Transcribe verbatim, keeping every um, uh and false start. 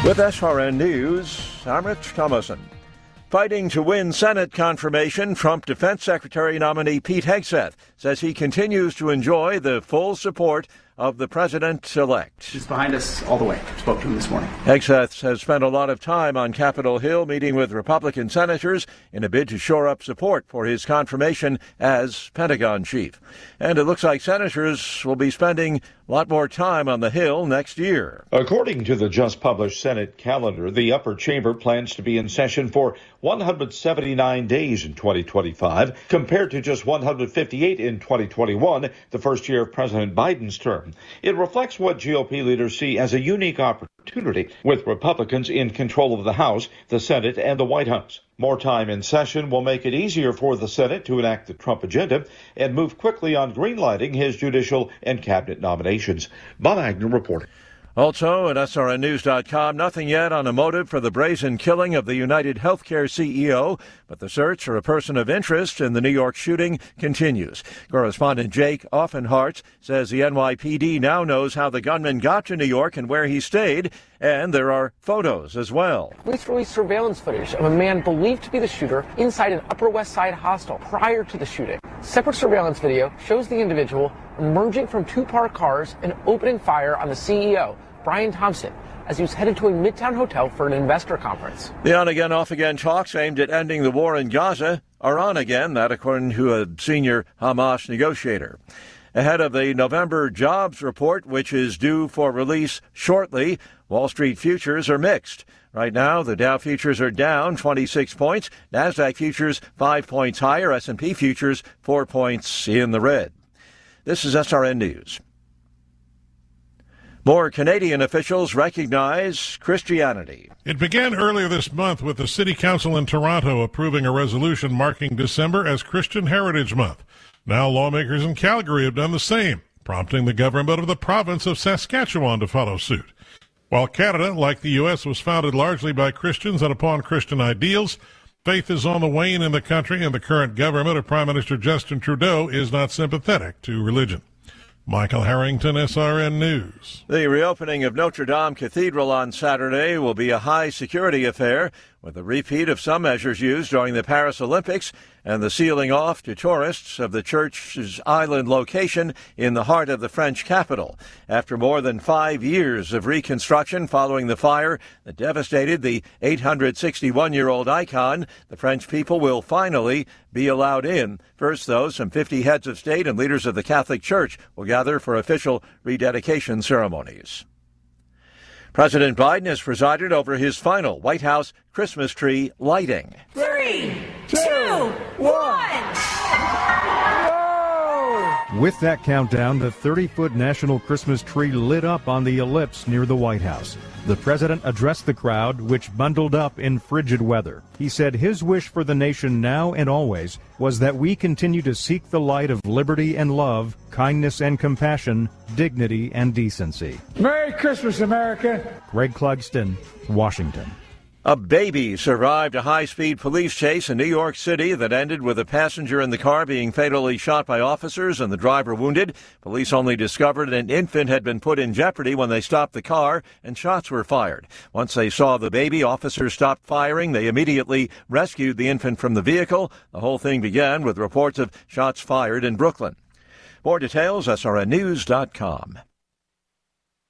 With S R N News, I'm Rich Thomason. Fighting to win Senate confirmation, Trump Defense Secretary nominee Pete Hegseth says he continues to enjoy the full support of the president-elect. He's behind us all the way. Spoke to him this morning. Hegseth has spent a lot of time on Capitol Hill meeting with Republican senators in a bid to shore up support for his confirmation as Pentagon chief. And it looks like senators will be spending a lot more time on the Hill next year. According to the just published Senate calendar, the upper chamber plans to be in session for one hundred seventy-nine days in twenty twenty-five, compared to just one hundred fifty-eight in twenty twenty-one, the first year of President Biden's term. It reflects what G O P leaders see as a unique opportunity, with Republicans in control of the House, the Senate, and the White House. More time in session will make it easier for the Senate to enact the Trump agenda and move quickly on greenlighting his judicial and cabinet nominations. Bob Agnew reporting. Also at S R N news dot com, nothing yet on a motive for the brazen killing of the United Healthcare C E O, but the search for a person of interest in the New York shooting continues. Correspondent Jake Offenhart says the N Y P D now knows how the gunman got to New York and where he stayed, and there are photos as well. Police released surveillance footage of a man believed to be the shooter inside an Upper West Side hostel prior to the shooting. Separate surveillance video shows the individual emerging from two parked cars and opening fire on the C E O, Brian Thompson, as he was headed to a Midtown hotel for an investor conference. The on-again, off-again talks aimed at ending the war in Gaza are on again, that according to a senior Hamas negotiator. Ahead of the November jobs report, which is due for release shortly, Wall Street futures are mixed. Right now, the Dow futures are down twenty-six points, NASDAQ futures five points higher, S and P futures four points in the red. This is S R N News. More Canadian officials recognize Christianity. It began earlier this month with the City Council in Toronto approving a resolution marking December as Christian Heritage Month. Now lawmakers in Calgary have done the same, prompting the government of the province of Saskatchewan to follow suit. While Canada, like the U S, was founded largely by Christians and upon Christian ideals, faith is on the wane in the country, and the current government of Prime Minister Justin Trudeau is not sympathetic to religion. Michael Harrington, S R N News. The reopening of Notre Dame Cathedral on Saturday will be a high-security affair, with a repeat of some measures used during the Paris Olympics and the sealing off to tourists of the church's island location in the heart of the French capital. After more than five years of reconstruction following the fire that devastated the eight hundred sixty-one-year-old icon, the French people will finally be allowed in. First, though, some fifty heads of state and leaders of the Catholic Church will gather for official rededication ceremonies. President Biden has presided over his final White House Christmas tree lighting. Three, two, one. With that countdown, the thirty-foot national Christmas tree lit up on the ellipse near the White House. The president addressed the crowd, which bundled up in frigid weather. He said his wish for the nation now and always was that we continue to seek the light of liberty and love, kindness and compassion, dignity and decency. Merry Christmas, America. Greg Clugston, Washington. A baby survived a high-speed police chase in New York City that ended with a passenger in the car being fatally shot by officers and the driver wounded. Police only discovered an infant had been put in jeopardy when they stopped the car and shots were fired. Once they saw the baby, officers stopped firing. They immediately rescued the infant from the vehicle. The whole thing began with reports of shots fired in Brooklyn. More details, S R N news dot com.